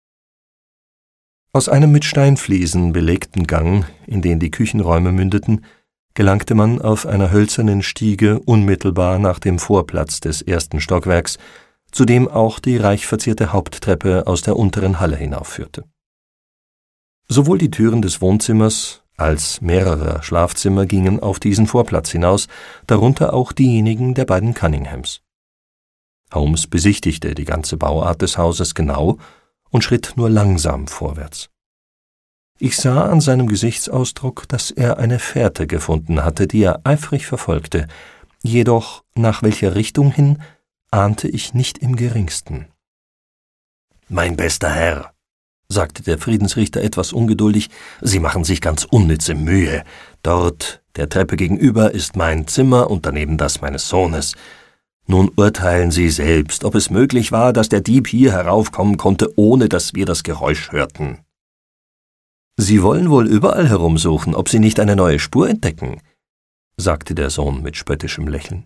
Aus einem mit Steinfliesen belegten Gang, in den die Küchenräume mündeten, gelangte man auf einer hölzernen Stiege unmittelbar nach dem Vorplatz des ersten Stockwerks, zu dem auch die reich verzierte Haupttreppe aus der unteren Halle hinaufführte. Sowohl die Türen des Wohnzimmers als mehrerer Schlafzimmer gingen auf diesen Vorplatz hinaus, darunter auch diejenigen der beiden Cunninghams. Holmes besichtigte die ganze Bauart des Hauses genau und schritt nur langsam vorwärts. Ich sah an seinem Gesichtsausdruck, dass er eine Fährte gefunden hatte, die er eifrig verfolgte, jedoch nach welcher Richtung hin, ahnte ich nicht im geringsten. »Mein bester Herr«, sagte der Friedensrichter etwas ungeduldig, »Sie machen sich ganz unnütze Mühe. Dort, der Treppe gegenüber, ist mein Zimmer und daneben das meines Sohnes. Nun urteilen Sie selbst, ob es möglich war, dass der Dieb hier heraufkommen konnte, ohne dass wir das Geräusch hörten.« »Sie wollen wohl überall herumsuchen, ob Sie nicht eine neue Spur entdecken«, sagte der Sohn mit spöttischem Lächeln.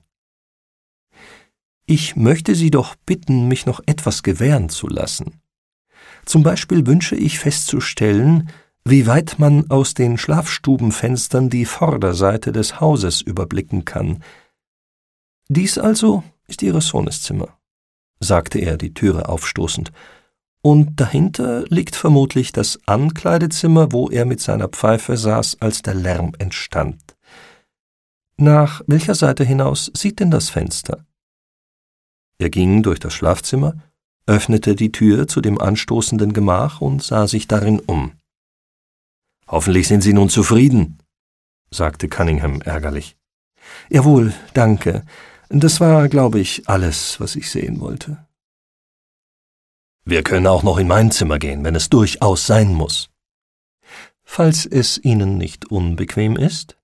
»Ich möchte Sie doch bitten, mich noch etwas gewähren zu lassen. Zum Beispiel wünsche ich festzustellen, wie weit man aus den Schlafstubenfenstern die Vorderseite des Hauses überblicken kann. Dies also ist Ihres Sohnes Zimmer«, sagte er, die Türe aufstoßend, »und dahinter liegt vermutlich das Ankleidezimmer, wo er mit seiner Pfeife saß, als der Lärm entstand. »Nach welcher Seite hinaus sieht denn das Fenster?« Er ging durch das Schlafzimmer, öffnete die Tür zu dem anstoßenden Gemach und sah sich darin um. »Hoffentlich sind Sie nun zufrieden«, sagte Cunningham ärgerlich. »Jawohl, danke. Das war, glaube ich, alles, was ich sehen wollte.« »Wir können auch noch in mein Zimmer gehen, wenn es durchaus sein muss.« »Falls es Ihnen nicht unbequem ist?«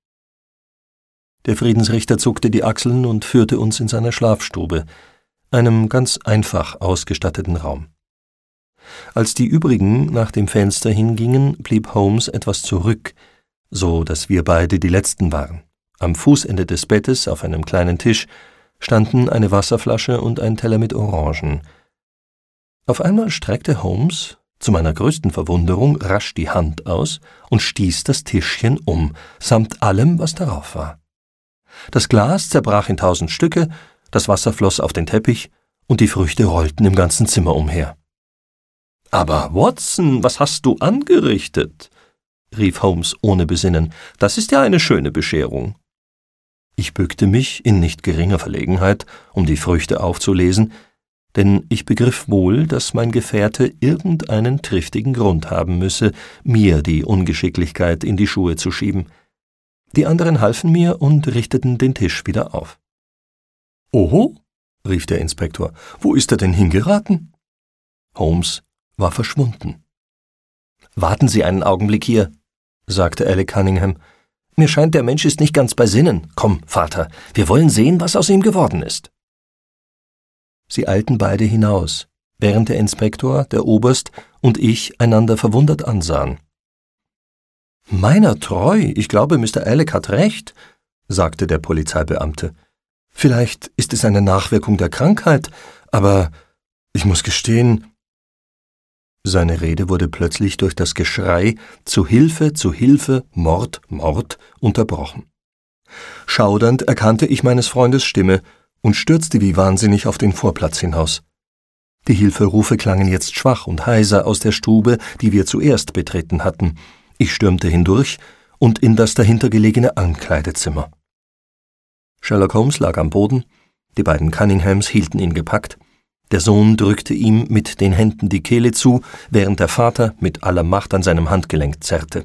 Der Friedensrichter zuckte die Achseln und führte uns in seine Schlafstube, einem ganz einfach ausgestatteten Raum. Als die übrigen nach dem Fenster hingingen, blieb Holmes etwas zurück, so dass wir beide die Letzten waren. Am Fußende des Bettes, auf einem kleinen Tisch, standen eine Wasserflasche und ein Teller mit Orangen. Auf einmal streckte Holmes, zu meiner größten Verwunderung, rasch die Hand aus und stieß das Tischchen um, samt allem, was darauf war. Das Glas zerbrach in tausend Stücke, das Wasser floss auf den Teppich und die Früchte rollten im ganzen Zimmer umher. »Aber, Watson, was hast du angerichtet?« rief Holmes ohne Besinnen. »Das ist ja eine schöne Bescherung.« Ich bückte mich in nicht geringer Verlegenheit, um die Früchte aufzulesen, denn ich begriff wohl, dass mein Gefährte irgendeinen triftigen Grund haben müsse, mir die Ungeschicklichkeit in die Schuhe zu schieben. Die anderen halfen mir und richteten den Tisch wieder auf. »Oho«, rief der Inspektor, »wo ist er denn hingeraten?« Holmes war verschwunden. »Warten Sie einen Augenblick hier«, sagte Alec Cunningham. »Mir scheint, der Mensch ist nicht ganz bei Sinnen. Komm, Vater, wir wollen sehen, was aus ihm geworden ist.« Sie eilten beide hinaus, während der Inspektor, der Oberst und ich einander verwundert ansahen. »Meiner treu, ich glaube, Mister Alec hat recht«, sagte der Polizeibeamte. »Vielleicht ist es eine Nachwirkung der Krankheit, aber ich muss gestehen...« Seine Rede wurde plötzlich durch das Geschrei »Zu Hilfe, zu Hilfe, Mord, Mord« unterbrochen. Schaudernd erkannte ich meines Freundes Stimme und stürzte wie wahnsinnig auf den Vorplatz hinaus. Die Hilferufe klangen jetzt schwach und heiser aus der Stube, die wir zuerst betreten hatten. Ich stürmte hindurch und in das dahinter gelegene Ankleidezimmer. Sherlock Holmes lag am Boden, die beiden Cunninghams hielten ihn gepackt, der Sohn drückte ihm mit den Händen die Kehle zu, während der Vater mit aller Macht an seinem Handgelenk zerrte.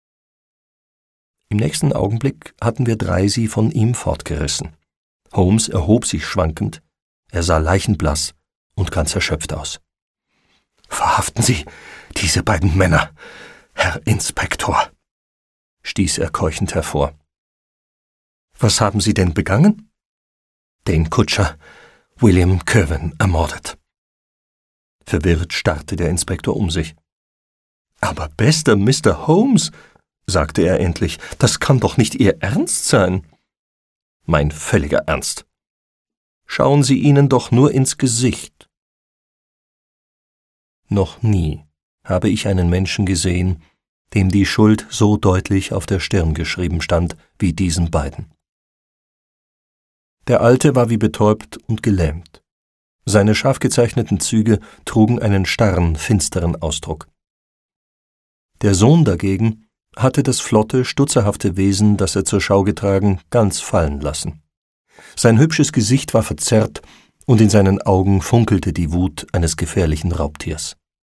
Im nächsten Augenblick hatten wir drei sie von ihm fortgerissen. Holmes erhob sich schwankend, er sah leichenblass und ganz erschöpft aus. »Verhaften Sie diese beiden Männer, Herr Inspektor«, stieß er keuchend hervor. »Was haben Sie denn begangen?« »Den Kutscher William Kirwan ermordet.« Verwirrt starrte der Inspektor um sich. »Aber bester Mister Holmes«, sagte er endlich, »das kann doch nicht Ihr Ernst sein?« »Mein völliger Ernst. Schauen Sie ihnen doch nur ins Gesicht.« Noch nie habe ich einen Menschen gesehen, dem die Schuld so deutlich auf der Stirn geschrieben stand wie diesen beiden. Der Alte war wie betäubt und gelähmt. Seine scharf gezeichneten Züge trugen einen starren, finsteren Ausdruck. Der Sohn dagegen hatte das flotte, stutzerhafte Wesen, das er zur Schau getragen, ganz fallen lassen. Sein hübsches Gesicht war verzerrt und in seinen Augen funkelte die Wut eines gefährlichen Raubtiers.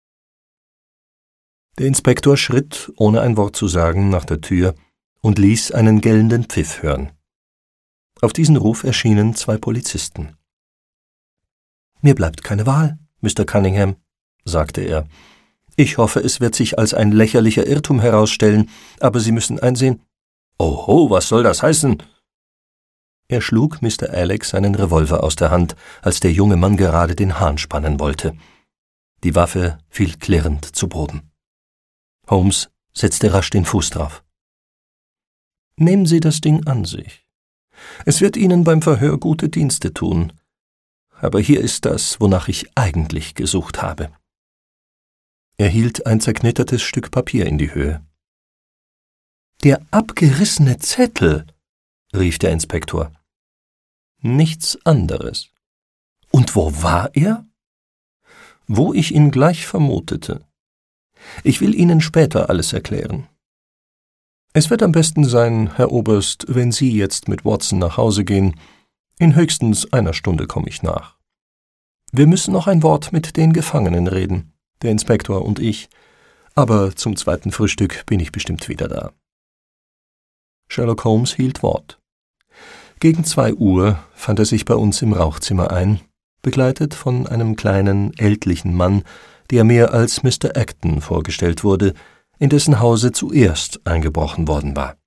Der Inspektor schritt, ohne ein Wort zu sagen, nach der Tür und ließ einen gellenden Pfiff hören. Auf diesen Ruf erschienen zwei Polizisten. »Mir bleibt keine Wahl, Mister Cunningham«, sagte er. »Ich hoffe, es wird sich als ein lächerlicher Irrtum herausstellen, aber Sie müssen einsehen...« »Oho, was soll das heißen?« Er schlug Mister Alec seinen Revolver aus der Hand, als der junge Mann gerade den Hahn spannen wollte. Die Waffe fiel klirrend zu Boden. Holmes setzte rasch den Fuß drauf. »Nehmen Sie das Ding an sich. Es wird Ihnen beim Verhör gute Dienste tun. Aber hier ist das, wonach ich eigentlich gesucht habe.« Er hielt ein zerknittertes Stück Papier in die Höhe. »Der abgerissene Zettel«, rief der Inspektor. »Nichts anderes. Und wo war er?« »Wo ich ihn gleich vermutete. Ich will Ihnen später alles erklären.« »Es wird am besten sein, Herr Oberst, wenn Sie jetzt mit Watson nach Hause gehen. In höchstens einer Stunde komme ich nach. Wir müssen noch ein Wort mit den Gefangenen reden, der Inspektor und ich, aber zum zweiten Frühstück bin ich bestimmt wieder da.« Sherlock Holmes hielt Wort. Gegen zwei Uhr fand er sich bei uns im Rauchzimmer ein, begleitet von einem kleinen, ältlichen Mann, der mir als Mister Acton vorgestellt wurde, in dessen Hause zuerst eingebrochen worden war.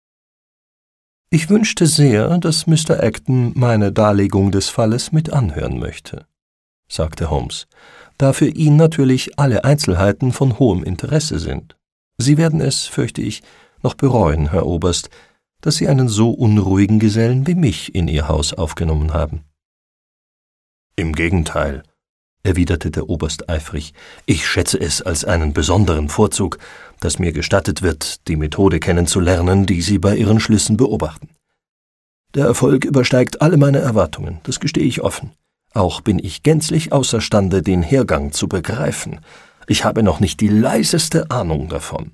Ich wünschte sehr, dass Mister Acton meine Darlegung des Falles mit anhören möchte, sagte Holmes, da für ihn natürlich alle Einzelheiten von hohem Interesse sind. Sie werden es, fürchte ich, noch bereuen, Herr Oberst, dass Sie einen so unruhigen Gesellen wie mich in Ihr Haus aufgenommen haben. »Im Gegenteil«, erwiderte der Oberst eifrig, »ich schätze es als einen besonderen Vorzug, dass mir gestattet wird, die Methode kennenzulernen, die Sie bei Ihren Schlüssen beobachten. Der Erfolg übersteigt alle meine Erwartungen, das gestehe ich offen. Auch bin ich gänzlich außerstande, den Hergang zu begreifen. Ich habe noch nicht die leiseste Ahnung davon.«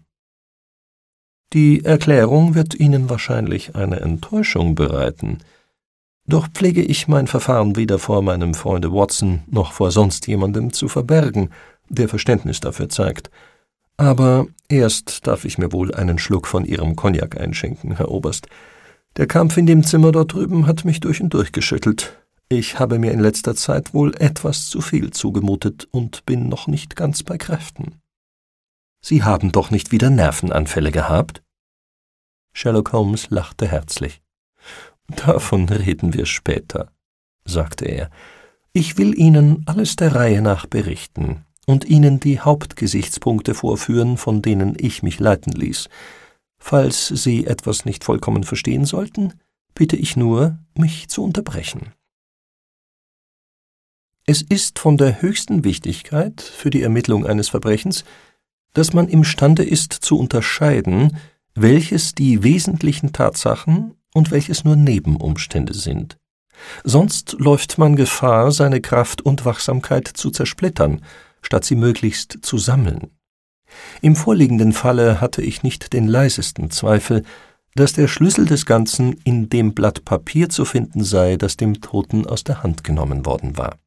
»Die Erklärung wird Ihnen wahrscheinlich eine Enttäuschung bereiten. Doch pflege ich mein Verfahren weder vor meinem Freunde Watson noch vor sonst jemandem zu verbergen, der Verständnis dafür zeigt. Aber erst darf ich mir wohl einen Schluck von Ihrem Cognac einschenken, Herr Oberst. Der Kampf in dem Zimmer dort drüben hat mich durch und durch geschüttelt. Ich habe mir in letzter Zeit wohl etwas zu viel zugemutet und bin noch nicht ganz bei Kräften.« »Sie haben doch nicht wieder Nervenanfälle gehabt?« Sherlock Holmes lachte herzlich. »Davon reden wir später«, sagte er. »Ich will Ihnen alles der Reihe nach berichten und Ihnen die Hauptgesichtspunkte vorführen, von denen ich mich leiten ließ. Falls Sie etwas nicht vollkommen verstehen sollten, bitte ich nur, mich zu unterbrechen. Es ist von der höchsten Wichtigkeit für die Ermittlung eines Verbrechens, dass man imstande ist zu unterscheiden, welches die wesentlichen Tatsachen und welches nur Nebenumstände sind. Sonst läuft man Gefahr, seine Kraft und Wachsamkeit zu zersplittern, statt sie möglichst zu sammeln. Im vorliegenden Falle hatte ich nicht den leisesten Zweifel, dass der Schlüssel des Ganzen in dem Blatt Papier zu finden sei, das dem Toten aus der Hand genommen worden war.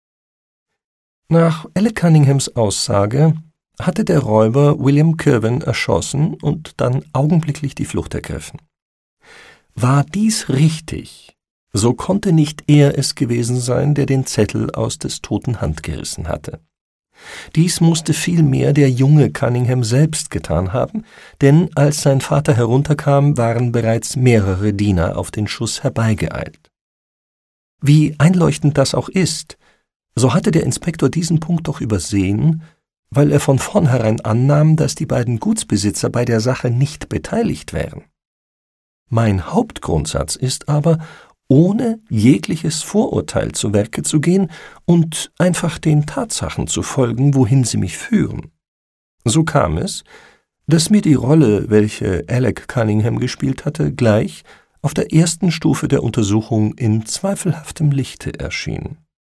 Nach Alec Cunninghams Aussage hatte der Räuber William Kirwan erschossen und dann augenblicklich die Flucht ergriffen. War dies richtig, so konnte nicht er es gewesen sein, der den Zettel aus des Toten Hand gerissen hatte. Dies musste vielmehr der junge Cunningham selbst getan haben, denn als sein Vater herunterkam, waren bereits mehrere Diener auf den Schuss herbeigeeilt. Wie einleuchtend das auch ist, so hatte der Inspektor diesen Punkt doch übersehen, weil er von vornherein annahm, dass die beiden Gutsbesitzer bei der Sache nicht beteiligt wären. Mein Hauptgrundsatz ist aber, ohne jegliches Vorurteil zu Werke zu gehen und einfach den Tatsachen zu folgen, wohin sie mich führen. So kam es, dass mir die Rolle, welche Alec Cunningham gespielt hatte, gleich auf der ersten Stufe der Untersuchung in zweifelhaftem Lichte erschien.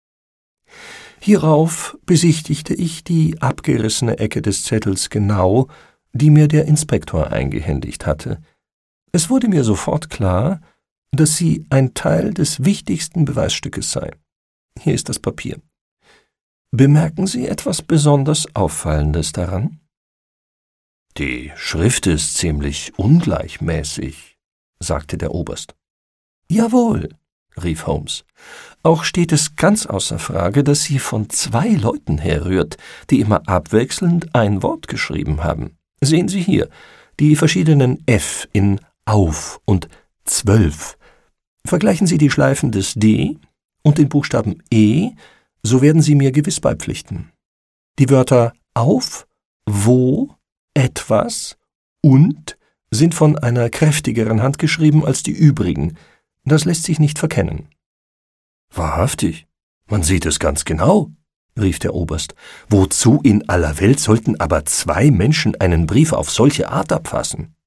Hierauf besichtigte ich die abgerissene Ecke des Zettels genau, die mir der Inspektor eingehändigt hatte. Es wurde mir sofort klar, dass sie ein Teil des wichtigsten Beweisstückes sei. Hier ist das Papier. Bemerken Sie etwas besonders Auffallendes daran? »Die Schrift ist ziemlich ungleichmäßig«, sagte der Oberst. »Jawohl«, rief Holmes. »Auch steht es ganz außer Frage, dass sie von zwei Leuten herrührt, die immer abwechselnd ein Wort geschrieben haben. Sehen Sie hier, die verschiedenen F in auf und zwölf. Vergleichen Sie die Schleifen des D und den Buchstaben E, so werden Sie mir gewiss beipflichten. Die Wörter auf, wo, etwas und sind von einer kräftigeren Hand geschrieben als die übrigen. Das lässt sich nicht verkennen.« »Wahrhaftig, man sieht es ganz genau«, rief der Oberst. »Wozu in aller Welt sollten aber zwei Menschen einen Brief auf solche Art abfassen?«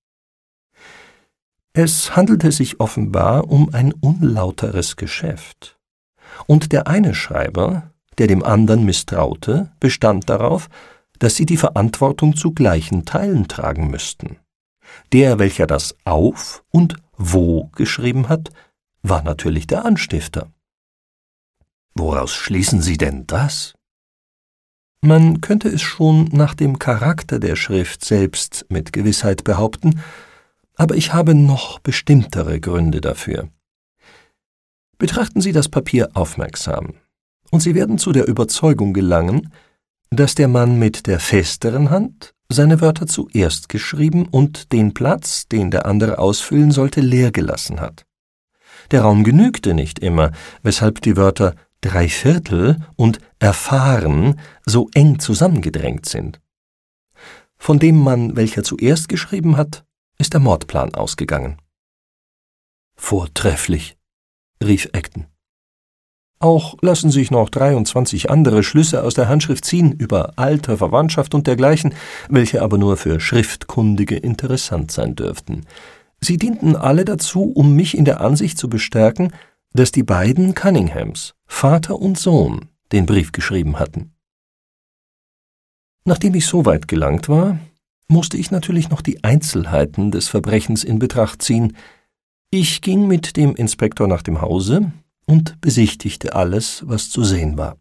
Es handelte sich offenbar um ein unlauteres Geschäft. Und der eine Schreiber, der dem anderen misstraute, bestand darauf, dass sie die Verantwortung zu gleichen Teilen tragen müssten. Der, welcher das Auf und Wo geschrieben hat, war natürlich der Anstifter. Woraus schließen Sie denn das? Man könnte es schon nach dem Charakter der Schrift selbst mit Gewissheit behaupten, aber ich habe noch bestimmtere Gründe dafür. Betrachten Sie das Papier aufmerksam, und Sie werden zu der Überzeugung gelangen, dass der Mann mit der festeren Hand seine Wörter zuerst geschrieben und den Platz, den der andere ausfüllen sollte, leer gelassen hat. Der Raum genügte nicht immer, weshalb die Wörter Dreiviertel und erfahren so eng zusammengedrängt sind. Von dem Mann, welcher zuerst geschrieben hat, ist der Mordplan ausgegangen. Vortrefflich, rief Acton. Auch lassen sich noch dreiundzwanzig andere Schlüsse aus der Handschrift ziehen über Alter, Verwandtschaft und dergleichen, welche aber nur für Schriftkundige interessant sein dürften. Sie dienten alle dazu, um mich in der Ansicht zu bestärken, dass die beiden Cunninghams, Vater und Sohn, den Brief geschrieben hatten. Nachdem ich so weit gelangt war, musste ich natürlich noch die Einzelheiten des Verbrechens in Betracht ziehen. Ich ging mit dem Inspektor nach dem Hause und besichtigte alles, was zu sehen war.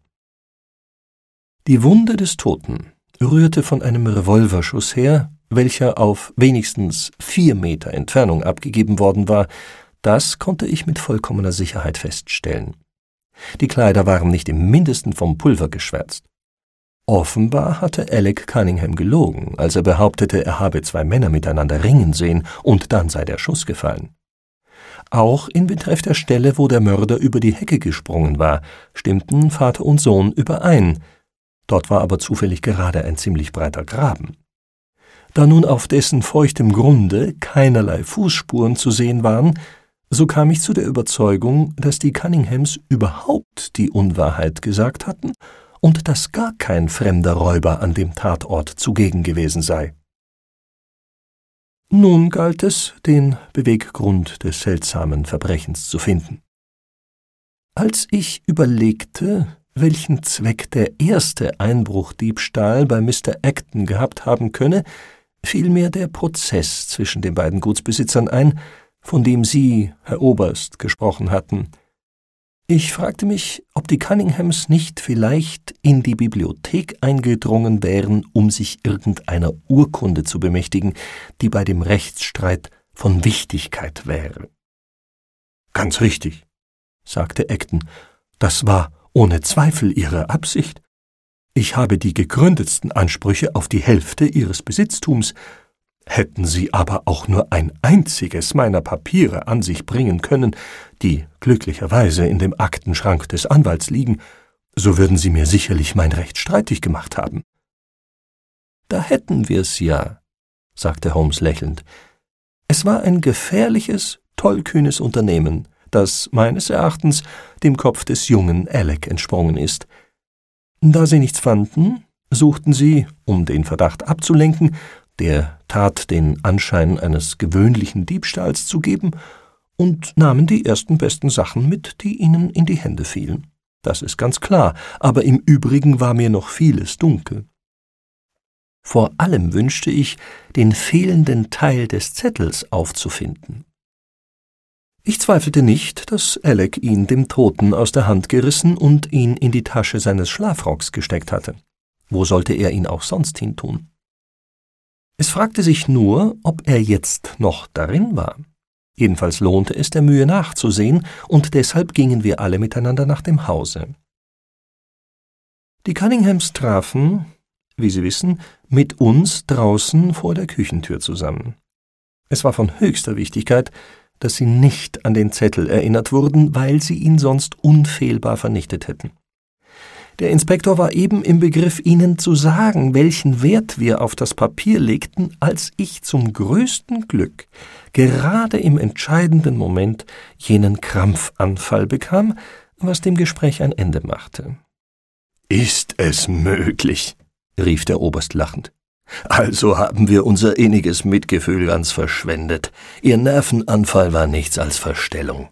Die Wunde des Toten rührte von einem Revolverschuss her, welcher auf wenigstens vier Meter Entfernung abgegeben worden war. Das konnte ich mit vollkommener Sicherheit feststellen. Die Kleider waren nicht im Mindesten vom Pulver geschwärzt. Offenbar hatte Alec Cunningham gelogen, als er behauptete, er habe zwei Männer miteinander ringen sehen und dann sei der Schuss gefallen. Auch in Betreff der Stelle, wo der Mörder über die Hecke gesprungen war, stimmten Vater und Sohn überein. Dort war aber zufällig gerade ein ziemlich breiter Graben. Da nun auf dessen feuchtem Grunde keinerlei Fußspuren zu sehen waren, so kam ich zu der Überzeugung, dass die Cunninghams überhaupt die Unwahrheit gesagt hatten und dass gar kein fremder Räuber an dem Tatort zugegen gewesen sei. Nun galt es, den Beweggrund des seltsamen Verbrechens zu finden. Als ich überlegte, welchen Zweck der erste Einbruchdiebstahl bei Mister Acton gehabt haben könne, fiel mir der Prozess zwischen den beiden Gutsbesitzern ein, von dem Sie, Herr Oberst, gesprochen hatten. Ich fragte mich, ob die Cunninghams nicht vielleicht in die Bibliothek eingedrungen wären, um sich irgendeiner Urkunde zu bemächtigen, die bei dem Rechtsstreit von Wichtigkeit wäre. »Ganz richtig«, sagte Acton, »das war ohne Zweifel Ihre Absicht. Ich habe die gegründetsten Ansprüche auf die Hälfte Ihres Besitztums. Hätten Sie aber auch nur ein einziges meiner Papiere an sich bringen können, die glücklicherweise in dem Aktenschrank des Anwalts liegen, so würden Sie mir sicherlich mein Recht streitig gemacht haben.« »Da hätten wir's ja«, sagte Holmes lächelnd. »Es war ein gefährliches, tollkühnes Unternehmen, das meines Erachtens dem Kopf des jungen Alec entsprungen ist. Da Sie nichts fanden, suchten Sie, um den Verdacht abzulenken, der Tat den Anschein eines gewöhnlichen Diebstahls zu geben, und nahmen die ersten besten Sachen mit, die Ihnen in die Hände fielen. Das ist ganz klar, aber im Übrigen war mir noch vieles dunkel. Vor allem wünschte ich, den fehlenden Teil des Zettels aufzufinden. Ich zweifelte nicht, dass Alec ihn dem Toten aus der Hand gerissen und ihn in die Tasche seines Schlafrocks gesteckt hatte. Wo sollte er ihn auch sonst hintun? Es fragte sich nur, ob er jetzt noch darin war. Jedenfalls lohnte es der Mühe nachzusehen, und deshalb gingen wir alle miteinander nach dem Hause. Die Cunninghams trafen, wie Sie wissen, mit uns draußen vor der Küchentür zusammen. Es war von höchster Wichtigkeit, dass sie nicht an den Zettel erinnert wurden, weil sie ihn sonst unfehlbar vernichtet hätten. Der Inspektor war eben im Begriff, Ihnen zu sagen, welchen Wert wir auf das Papier legten, als ich zum größten Glück gerade im entscheidenden Moment jenen Krampfanfall bekam, was dem Gespräch ein Ende machte. »Ist es möglich?« rief der Oberst lachend. »Also haben wir unser inniges Mitgefühl ganz verschwendet. Ihr Nervenanfall war nichts als Verstellung.«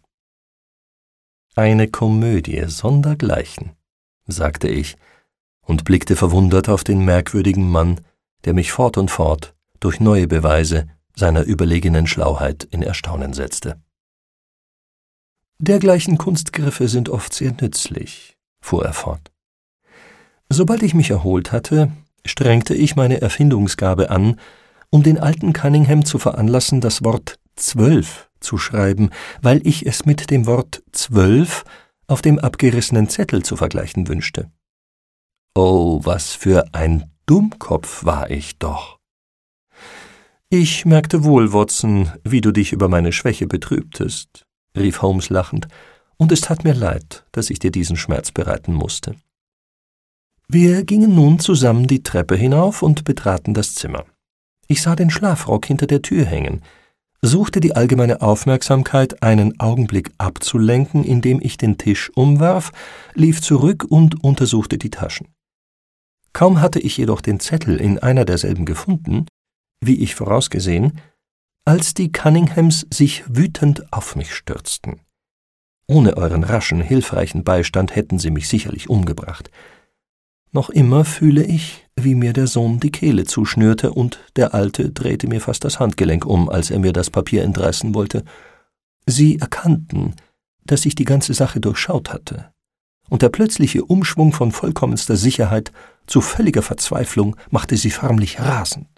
»Eine Komödie sondergleichen«, sagte ich und blickte verwundert auf den merkwürdigen Mann, der mich fort und fort durch neue Beweise seiner überlegenen Schlauheit in Erstaunen setzte. »Dergleichen Kunstgriffe sind oft sehr nützlich«, fuhr er fort. »Sobald ich mich erholt hatte, strengte ich meine Erfindungsgabe an, um den alten Cunningham zu veranlassen, das Wort zwölf zu schreiben, weil ich es mit dem Wort zwölf auf dem abgerissenen Zettel zu vergleichen wünschte. Oh, was für ein Dummkopf war ich doch! »Ich merkte wohl, Watson, wie du dich über meine Schwäche betrübtest«, rief Holmes lachend, »und es tat mir leid, dass ich dir diesen Schmerz bereiten musste.« Wir gingen nun zusammen die Treppe hinauf und betraten das Zimmer. Ich sah den Schlafrock hinter der Tür hängen, suchte die allgemeine Aufmerksamkeit einen Augenblick abzulenken, indem ich den Tisch umwarf, lief zurück und untersuchte die Taschen. Kaum hatte ich jedoch den Zettel in einer derselben gefunden, wie ich vorausgesehen, als die Cunninghams sich wütend auf mich stürzten. Ohne euren raschen, hilfreichen Beistand hätten sie mich sicherlich umgebracht. Noch immer fühle ich, wie mir der Sohn die Kehle zuschnürte, und der Alte drehte mir fast das Handgelenk um, als er mir das Papier entreißen wollte. Sie erkannten, dass ich die ganze Sache durchschaut hatte, und der plötzliche Umschwung von vollkommenster Sicherheit zu völliger Verzweiflung machte sie förmlich rasend.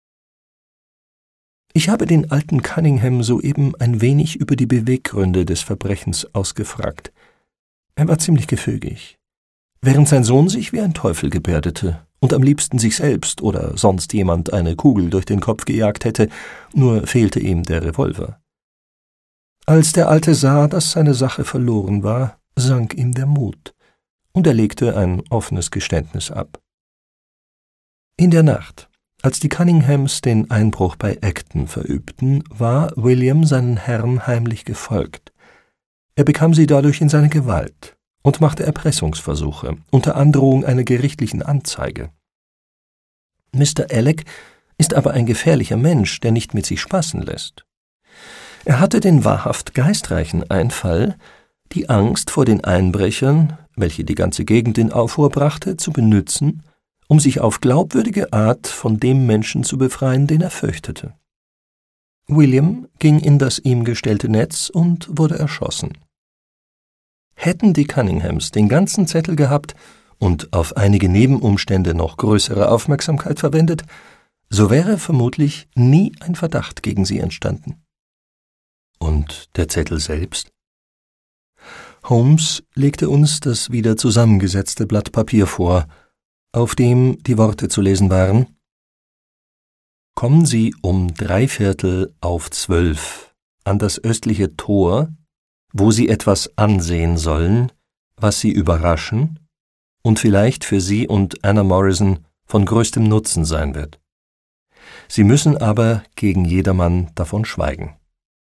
Ich habe den alten Cunningham soeben ein wenig über die Beweggründe des Verbrechens ausgefragt. Er war ziemlich gefügig. Während sein Sohn sich wie ein Teufel gebärdete und am liebsten sich selbst oder sonst jemand eine Kugel durch den Kopf gejagt hätte, nur fehlte ihm der Revolver. Als der Alte sah, dass seine Sache verloren war, sank ihm der Mut, und er legte ein offenes Geständnis ab. In der Nacht, als die Cunninghams den Einbruch bei Acton verübten, war William seinen Herren heimlich gefolgt. Er bekam sie dadurch in seine Gewalt und machte Erpressungsversuche, unter Androhung einer gerichtlichen Anzeige. Mister Alec ist aber ein gefährlicher Mensch, der nicht mit sich spaßen lässt. Er hatte den wahrhaft geistreichen Einfall, die Angst vor den Einbrechern, welche die ganze Gegend in Aufruhr brachte, zu benützen, um sich auf glaubwürdige Art von dem Menschen zu befreien, den er fürchtete. William ging in das ihm gestellte Netz und wurde erschossen. Hätten die Cunninghams den ganzen Zettel gehabt und auf einige Nebenumstände noch größere Aufmerksamkeit verwendet, so wäre vermutlich nie ein Verdacht gegen sie entstanden. Und der Zettel selbst? Holmes legte uns das wieder zusammengesetzte Blatt Papier vor, auf dem die Worte zu lesen waren: »Kommen Sie um Dreiviertel auf zwölf an das östliche Tor, wo Sie etwas ansehen sollen, was Sie überraschen und vielleicht für Sie und Anna Morrison von größtem Nutzen sein wird. Sie müssen aber gegen jedermann davon schweigen.«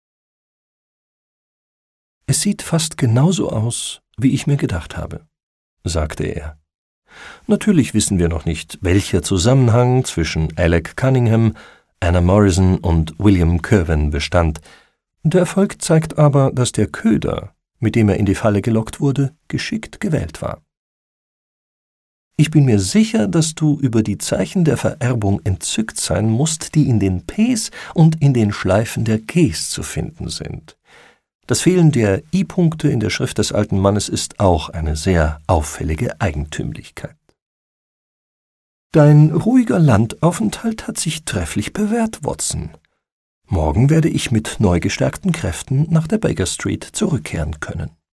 »Es sieht fast genauso aus, wie ich mir gedacht habe«, sagte er. »Natürlich wissen wir noch nicht, welcher Zusammenhang zwischen Alec Cunningham, Anna Morrison und William Kirwan bestand. Der Erfolg zeigt aber, dass der Köder, mit dem er in die Falle gelockt wurde, geschickt gewählt war. Ich bin mir sicher, dass du über die Zeichen der Vererbung entzückt sein musst, die in den Ps und in den Schleifen der Gs zu finden sind. Das Fehlen der I-Punkte in der Schrift des alten Mannes ist auch eine sehr auffällige Eigentümlichkeit. Dein ruhiger Landaufenthalt hat sich trefflich bewährt, Watson. Morgen werde ich mit neu gestärkten Kräften nach der Baker Street zurückkehren können.«